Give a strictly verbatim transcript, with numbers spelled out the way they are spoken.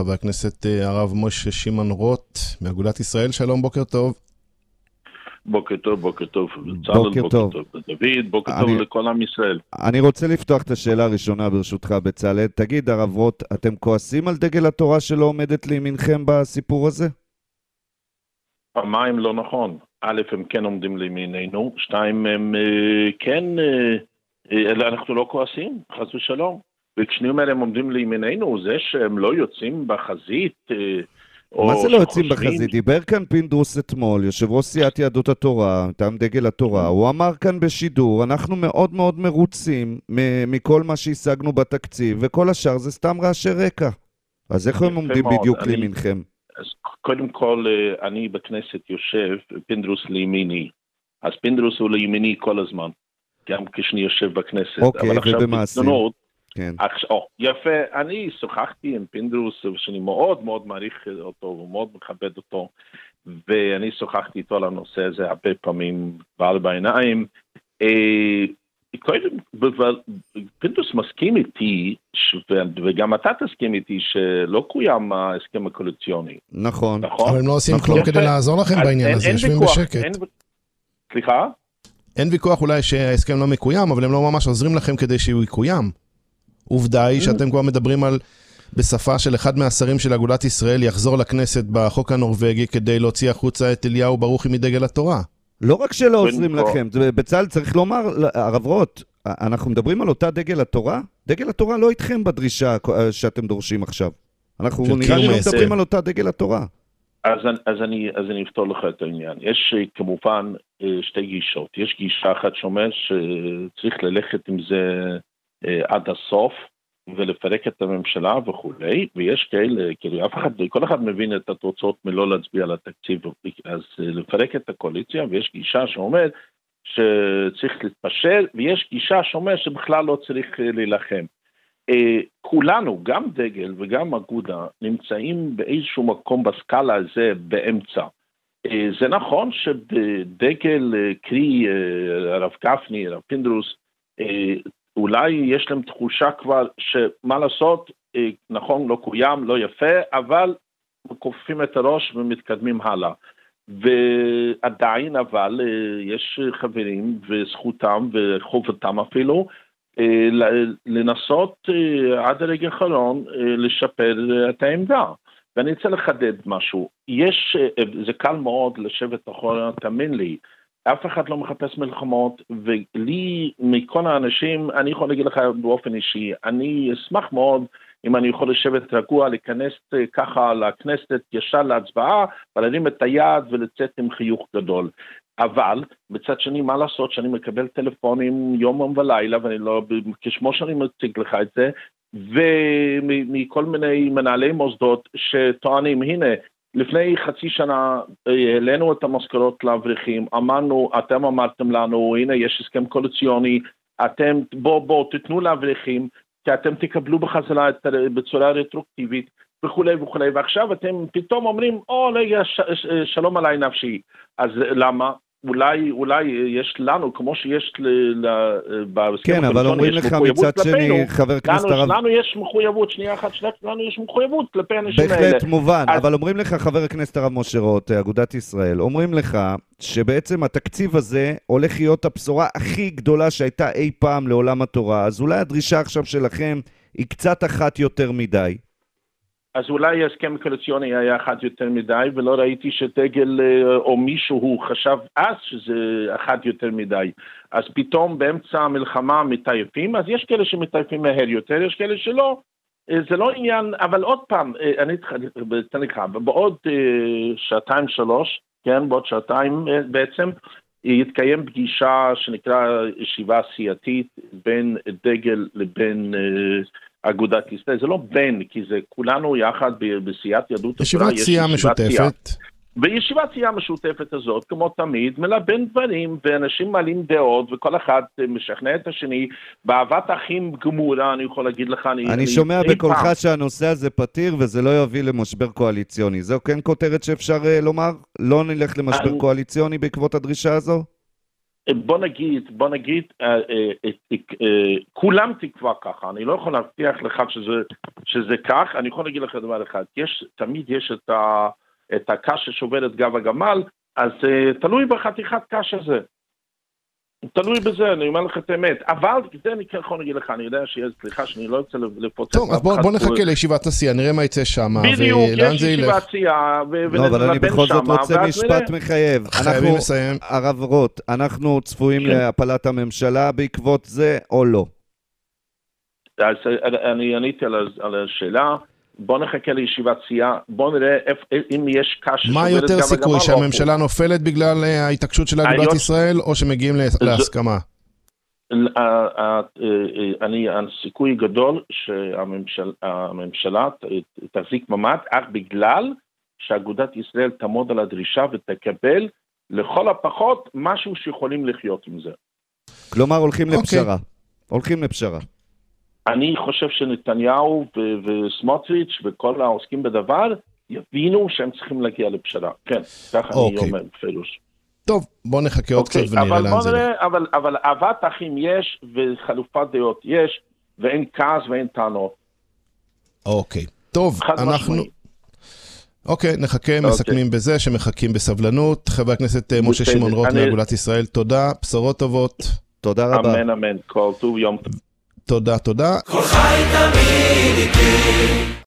חבר הכנסת הרב משה שמעון רוט, מאגודת ישראל. שלום, בוקר טוב. בוקר טוב, בוקר טוב. בוקר טוב. דוד, בוקר טוב לכל עם ישראל. אני רוצה לפתוח את השאלה הראשונה ברשותך, בצלאל. תגיד, הרב רוט, אתם כועסים על דגל התורה שלא עומדת לימינכם בסיפור הזה? פעמיים לא נכון. א', הם כן עומדים לימיננו, שתיים, הם כן, אנחנו לא כועסים, חס ושלום. וכשאני אומר הם עומדים לימיננו, זה שהם לא יוצאים בחזית, מה זה לא יוצאים בחזית? דיבר כאן פינדרוס אתמול, יושב ראש סיעת יהדות התורה, מטעם דגל התורה, הוא אמר כאן בשידור, אנחנו מאוד מאוד מרוצים מכל מה שהשגנו בתקציב, וכל השאר זה סתם רעשי רקע. אז איך הם עומדים בדיוק לימינכם? אז קודם כל, אני בכנסת יושב, פינדרוס לימיני, אז פינדרוס הוא לימיני כל הזמן, גם כשאני יושב בכנסת. אוקיי, ובמעשים. כן. או, יפה, אני שוחחתי עם פינדרוס, שאני מאוד מאוד מעריך אותו, ומאוד מכבד אותו, ואני שוחחתי איתו על הנושא הזה הרבה פעמים בעל בעיניים. פינדרוס מסכים איתי, וגם אתה תסכים איתי, שלא קוים ההסכם הקואליציוני. נכון. אבל הם לא עושים כלום כדי לעזור לכם בעניין הזה, יושבים בשקט. סליחה? אין ויכוח אולי שההסכם לא מקוים, אבל הם לא ממש עוזרים לכם כדי שהוא יקוים. עובדה היא שאתם כבר מדברים על, בשפה של אחד מהשרים של אגודת ישראל, יחזור לכנסת בחוק הנורווגי כדי להוציא החוצה את אליהו ברוכי מדגל התורה. לא רק שלא עוזרים לכם, בצלאל צריך לומר, הרב רוט, אנחנו מדברים על אותה דגל התורה? דגל התורה לא איתכם בדרישה שאתם דורשים עכשיו. אנחנו נראה לי לא מדברים על אותה דגל התורה. אז, אז, אני, אז אני אפתור לך את העניין. יש כמובן שתי גישות. יש גישה אחת שאומר שצריך ללכת עם זה עד הסוף, ולפרק את הממשלה וכולי, ויש כאלה, כאילו, אף אחד, כל אחד מבין את התוצאות מלא להצביע על התקציב, אז לפרק את הקואליציה, ויש גישה שאומר שצריך להתפשר, ויש גישה שאומר שבכלל לא צריך להילחם. כולנו, גם דגל וגם אגודה, נמצאים באיזשהו מקום בסקאלה הזה באמצע. זה נכון שבדגל, קרי, הרב גפני, הרב פינדרוס, אולי יש להם תחושה כבר שמה לעשות, נכון, לא קוים, לא יפה, אבל כופפים את הראש ומתקדמים הלאה. ועדיין אבל יש חברים וזכותם וחובתם אפילו לנסות עד הרגע האחרון לשפר את העמדה. ואני רוצה לחדד משהו. יש, זה קל מאוד לשבת אחורה, תאמין לי, אף אחד לא מחפש מלחמות, ולי, מכל האנשים, אני יכול להגיד לך באופן אישי, אני אשמח מאוד אם אני יכול לשבת רגוע, להיכנס ככה לכנסת ישר להצבעה, ולהרים את היד ולצאת עם חיוך גדול. אבל, בצד שני, מה לעשות שאני מקבל טלפונים יום ולילה, ואני לא, כשמו שאני מציג לך את זה, ומכל מיני מנהלי מוסדות שטוענים, הנה, לפני חצי שנה העלינו את המשכורות לאברכים, אמרנו, אתם אמרתם לנו, הנה יש הסכם קואליציוני, אתם בוא בוא תתנו לאברכים, כי אתם תקבלו בחזרה בצורה רטרואקטיבית וכולי וכולי, ועכשיו אתם פתאום אומרים, או רגע, שלום עליי נפשי, אז למה? אולי, אולי יש לנו, כמו שיש בהסכם כן, אבל אומרים לך מצד שני, חבר כנסת הרב... לנו יש מחויבות, שנייה אחת, לנו יש מחויבות כלפי אנשים האלה. בהחלט מובן, אבל אומרים לך, חבר הכנסת הרב משה רוט, אגודת ישראל, אומרים לך שבעצם התקציב הזה הולך להיות הבשורה הכי גדולה שהייתה אי פעם לעולם התורה, אז אולי הדרישה עכשיו שלכם היא קצת אחת יותר מדי. אז אולי ההסכם קואליציוני היה אחד יותר מדי, ולא ראיתי שדגל או מישהו חשב אז שזה אחד יותר מדי. אז פתאום באמצע המלחמה מתעייפים, אז יש כאלה שמתעייפים מהר יותר, יש כאלה שלא. זה לא עניין, אבל עוד פעם, אני אתן לך, בעוד שעתיים שלוש, כן, בעוד שעתיים בעצם, יתקיים פגישה שנקרא ישיבה סיעתית בין דגל לבין אגודת ישראל. זה לא בין, כי זה כולנו יחד בסיעת יהדות התורה. ישיבת סיעה משותפת. בישיבת סיעה המשותפת הזאת, כמו תמיד, מלבן דברים, ואנשים מעלים דעות, וכל אחד משכנע את השני, באהבת אחים גמורה, אני יכול להגיד לך. אני, אני, אני שומע בקולך פעם. שהנושא הזה פתיר, וזה לא יביא למשבר קואליציוני. זו כן כותרת שאפשר uh, לומר? לא נלך למשבר אני... קואליציוני בעקבות הדרישה הזו? בוא נגיד, בוא נגיד, אה, אה, אה, אה, כולם תקווה ככה, אני לא יכול להבטיח לך שזה, שזה כך, אני יכול להגיד לך דבר אחד, יש, תמיד יש את, ה, את הקש ששובר את גב הגמל, אז uh, תלוי בחתיכת קש הזה. תלוי בזה, אני אומר לך את האמת. אבל זה אני כן יכול להגיד לך, אני יודע שיש, סליחה שאני לא רוצה לפוצץ. טוב, אז בוא, בוא נחכה לישיבת הסיעה, נראה מה יצא שם. בדיוק, יש ישיבת סיעה. לא, אבל אני בכל זאת רוצה משפט מחייב. חייבים לסיים. הרב רוט, אנחנו צפויים להפלת הממשלה בעקבות זה או לא? אז אני עניתי על השאלה. בוא נחכה לישיבת סיעה, בוא נראה אם יש קש... מה יותר סיכוי, שהממשלה נופלת בגלל ההתעקשות של אגודת ישראל, או שמגיעים להסכמה? אני, הסיכוי גדול שהממשלה תחזיק ממד, אך בגלל שאגודת ישראל תעמוד על הדרישה ותקבל לכל הפחות משהו שיכולים לחיות עם זה. כלומר, הולכים לפשרה. הולכים לפשרה. אני חושב שנתניהו וסמוטריץ' וכל העוסקים בדבר יבינו שהם צריכים להגיע לפשרה. כן, ככה אני אומר פילוש. טוב, בוא נחכה עוד קצת ונראה לאן זה. אבל, אבל אהבת אחים יש וחלופת דעות יש, ואין כעס ואין טענות. אוקיי, טוב, אנחנו... אוקיי, נחכה, מסכמים בזה שמחכים בסבלנות. חבר הכנסת משה שמעון רוט מאגודת ישראל, תודה, בשורות טובות. תודה רבה. אמן, אמן, כל טוב, יום טוב. תודה, תודה. כל חי תמיד איתי